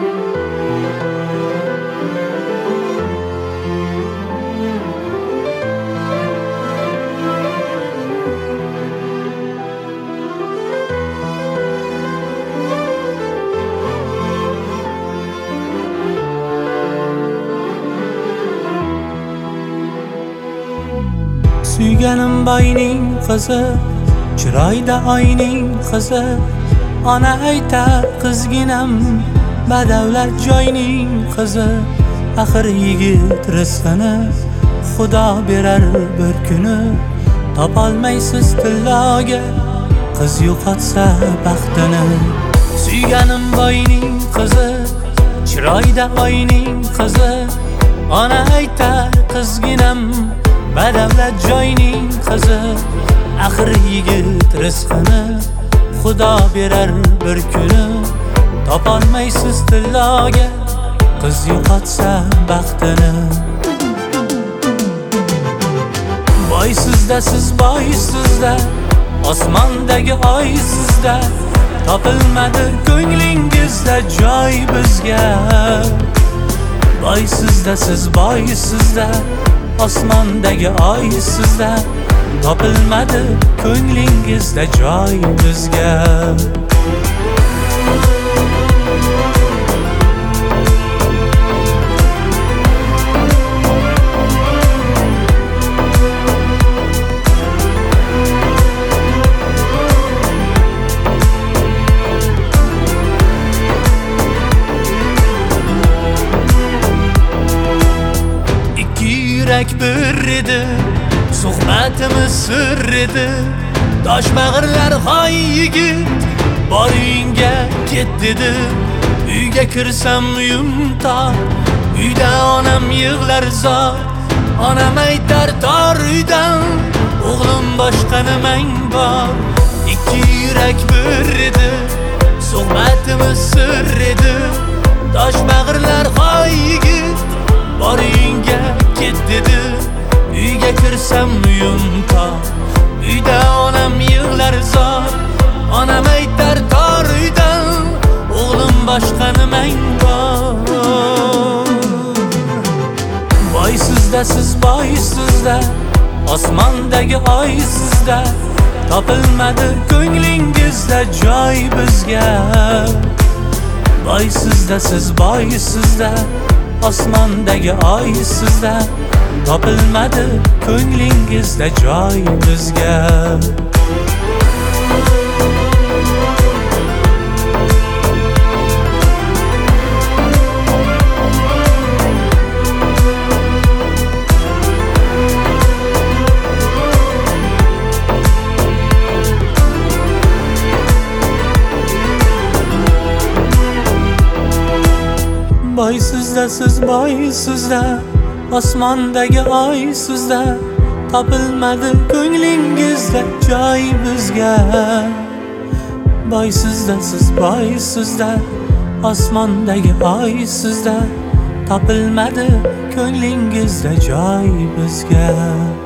Suyganim boyning qizi, chiroyda oyning qizi. Ona aytar qizginam, badavlat joyning qizi. Axir yigit rizqini Xudo berar bir kuni. Topolmaysiz tilloga, qiz yo'qotsa baxtini. Suyganim boyning qizi, chiroyda oyning qizi. Ona aytar qizginam, badavlat joyning qizi. Axir yigit rizqini Xudo berar bir kuni. Topolmaysiz tilloga, qiz yo'qotsa baxtini. Boysizda siz boysizda, osmondagi oy sizda. Topilmadi ko'nglingizda joy bizga. Boysizda siz boysizda, osmondagi oy sizda. Topilmadi ko'nglingizda joy bizga. Yurak bir edi, suhbatimiz sir edi. Tosh bag'irlar hoy yigit, boringga ket dedi. Uyga kirsam uyim tor, uyda onam yig'lar zor. Onam aytar tor uydan, o'g'lim boshqa nimang bor. Ikki yurak bir edi, suhbatimiz sir edi. Tosh bag'irlar hoy yigit, boringga ket dedi. Uyga kirsam uyim tor, uyda onam yig'lar zor. Onam aytar tor uydan, o'g'lim boshqa nimang bor. Boysizda siz boysizda, osmondagi oy sizda. Topilmadi ko'nglingizda joy bizga. Boysizda siz boysizda, osmondagi oy sizda. Topilmadi ko'nglingizda joy bizga. Boysizda siz boysizda, osmondagi oy sizda. Topilmadi ko'nglingizda joy bizga. Boysizda siz boysizda, osmondagi oy sizda. Topilmadi ko'nglingizda joy bizga.